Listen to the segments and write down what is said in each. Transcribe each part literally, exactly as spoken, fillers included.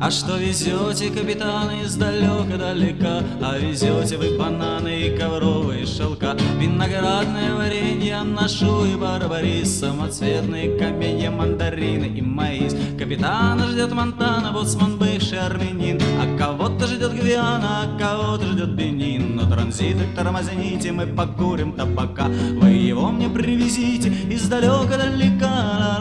А что везете, капитаны, издалека-далека? А везете вы бананы и ковровые шелка, виноградное варенье, нашу и барбарис, самоцветные каменья, мандарины и маис. Капитана ждет Монтана, боцман бывший армянин, а кого-то ждет Гвиана, а кого-то ждет Бенин. Но транзиты тормозните, мы покурим табака, вы его мне привезите издалека-далека.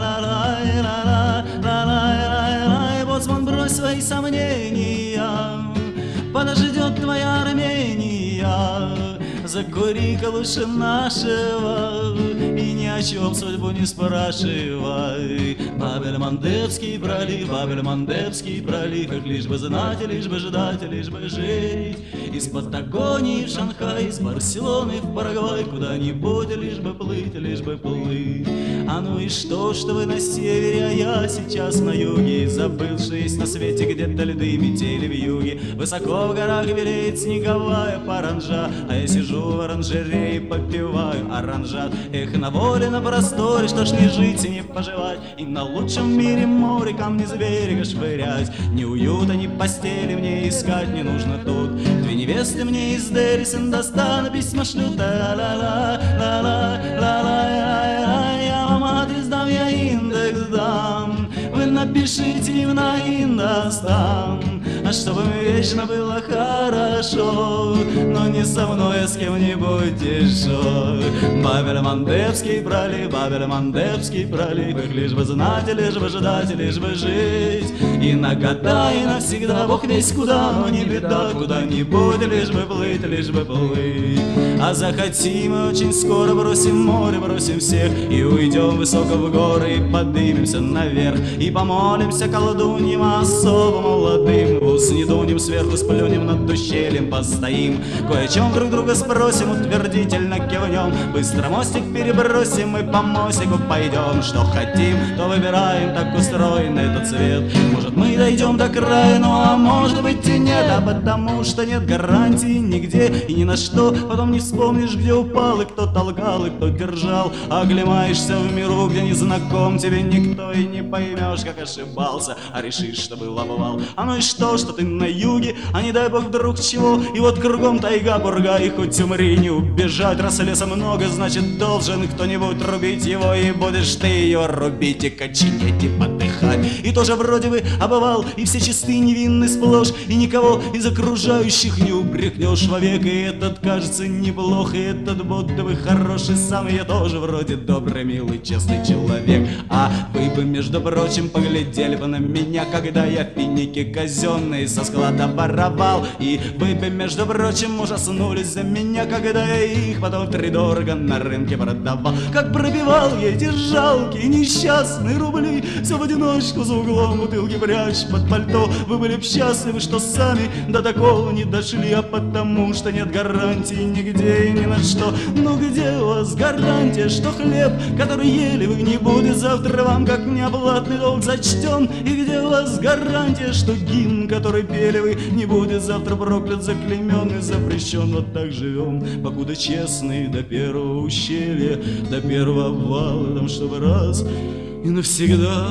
Ла-ла-ла-ла-ла-ла-ла-ла-ла-ла. Боцман, брось свои сомнения, подождет твоя Армения. Закури-ка лучше нашего и ни о чем судьбу не спрашивай. Бабель-Мандебский пролив, Бабель-Мандебский пролив, их лишь бы знать, лишь бы ждать, лишь бы жить. Из Патагонии в Шанхай, из Барселоны в Парагвай, куда-нибудь лишь бы плыть, лишь бы плыть. А ну и что, что вы на севере, а я сейчас на юге, забыл, что есть на свете где-то льды, метели в юге. Высоко в горах белеет снеговая паранжа, а я сижу в оранжерее и попиваю оранжат. Эх, на воле, на просторе, что ж не жить и не поживать, и на лучшем мире море камни с берега швырять. Ни уюта, ни постели мне искать не нужно тут. Две невесты мне из Дели с Индостана письма шлют. Ла-ла-ла-ла-ла-ла-ла-ла. Я вам адрес дам, я индекс дам, вы напишите им на Индостан. А чтобы вечно было хорошо, но не со мной, а с кем-нибудь еще. Бабель-Мандебский пролив, Бабель-Мандебский пролив, их лишь бы знать, лишь бы ждать, лишь бы жить. И на года, и навсегда, Бог весь куда, но не беда, куда-нибудь лишь бы плыть, лишь бы плыть. А захотим мы очень скоро, бросим море, бросим всех и уйдем высоко в горы, и поднимемся наверх, и помолимся колдуньям особо молодым. Не дунем, сверху сплюнем, над ущельем постоим, кое о чем друг друга спросим, утвердительно кивнем. Быстро мостик перебросим и по мостику пойдем. Что хотим, то выбираем, так устроен этот свет. Может, мы дойдем до края, ну а может быть и нет, а потому что нет гарантии нигде и ни на что. Потом не вспомнишь, где упал и кто толкал, и кто держал. Оглемаешься в миру, где не знаком тебе никто, и не поймешь, как ошибался, а решишь, что был обвал. А ну и что, что ты на юге, а не дай бог вдруг чего. И вот кругом тайга, бурга, и хоть умри, не убежать. Раз леса много, значит должен кто-нибудь рубить его, и будешь ты ее рубить и коченеть и подыхать. И тоже вроде бы обывал, и все чисты невинны сплошь, и никого из окружающих не упрекнешь вовек. И этот кажется неплох, и этот будто бы хороший сам, и я тоже вроде добрый, милый, честный человек. А вы бы, между прочим, поглядели бы на меня, когда я финики казенные со склада воровал. И вы бы, между прочим, ужаснулись за меня, когда я их потом втридорого на рынке продавал. Как пробивал я эти жалкие несчастные рубли, все в одиночку за углом бутылки прячь под пальто. Вы были б счастливы, что сами до такого не дошли, а потому что нет гарантии нигде и ни на что. Ну где у вас гарантия, что хлеб, который ели вы, не будет завтра вам как неоплатный долг зачтен? И где у вас гарантия, что гимн, который пели вы, не будет завтра проклят, заклеймен и запрещен? Вот так живем, покуда честные, до первого ущелья, до первого обвала, там чтобы раз и навсегда.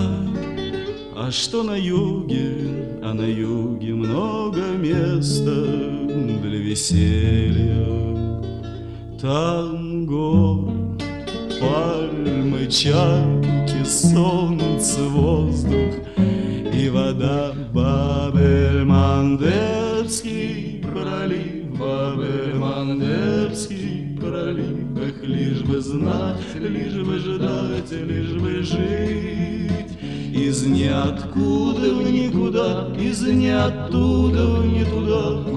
А что на юге? А на юге много места для веселья. Там горы, пальмы, чайки, солнце, воздух и вода. Бабель-Мандебский пролив, Бабель-Мандебский пролив, их лишь бы знать, лишь бы ждать, лишь бы жить. Из ниоткуда в никуда, из ниоттуда в не туда,